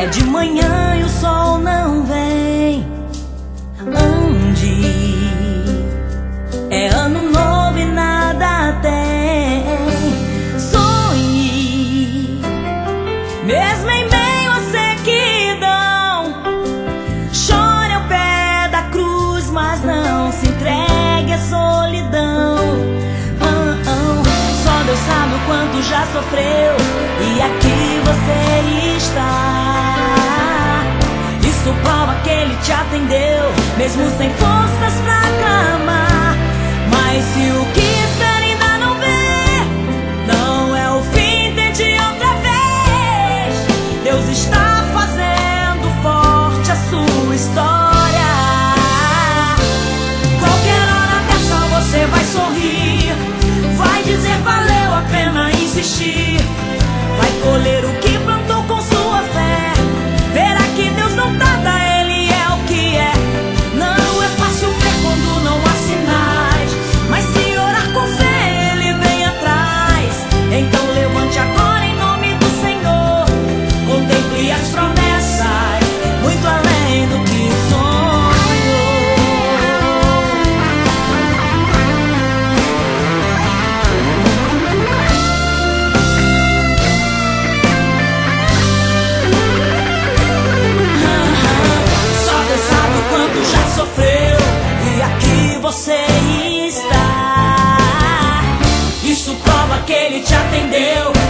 É de manhã e o sol não vem. Ande, é ano novo e nada tem. Sonhe, mesmo em meio à sequidão. Chore ao pé da cruz, mas não se entregue à solidão. Só Deus sabe o quanto já sofreu, e aqui você está. Isso prova que Ele te atendeu, mesmo sem forças pra clamar. Mas se o que espera ainda não vê, não é o fim, tente outra vez. Deus está fazendo forte a sua história. Qualquer hora dessa você vai sorrir, vai dizer valeu a pena insistir. Vai colher o que plantou com sua fé, verá que Deus não tarda, Ele é o que é. Não é fácil ver quando não há sinais, mas se orar com fé Ele vem atrás. Então levante agora em nome do Senhor, contemple as promessas, muito além do que sonhou. Só Deus sabe o quanto já sofreu, e aqui você está. Isso prova que Ele te atendeu,